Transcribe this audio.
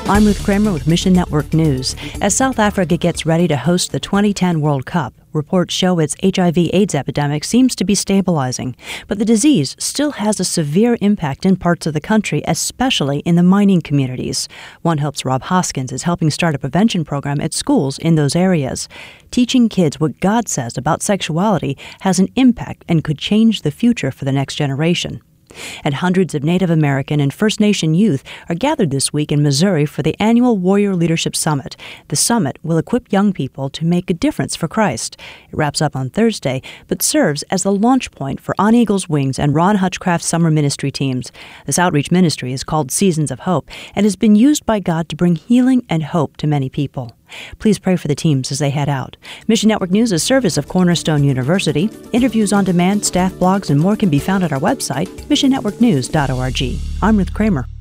I'm Ruth Kramer with Mission Network News. As South Africa gets ready to host the 2010 World Cup, reports show its HIV/AIDS epidemic seems to be stabilizing. But the disease still has a severe impact in parts of the country, especially in the mining communities. One Hope's Rob Hoskins is helping start a prevention program at schools in those areas. Teaching kids what God says about sexuality has an impact and could change the future for the next generation. And hundreds of Native American and First Nation youth are gathered this week in Missouri for the annual Warrior Leadership Summit. The summit will equip young people to make a difference for Christ. It wraps up on Thursday, but serves as the launch point for On Eagle's Wings and Ron Hutchcraft's summer ministry teams. This outreach ministry is called Seasons of Hope and has been used by God to bring healing and hope to many people. Please pray for the teams as they head out. Mission Network News is a service of Cornerstone University. Interviews on demand, staff blogs, and more can be found at our website, missionnetworknews.org. I'm Ruth Kramer.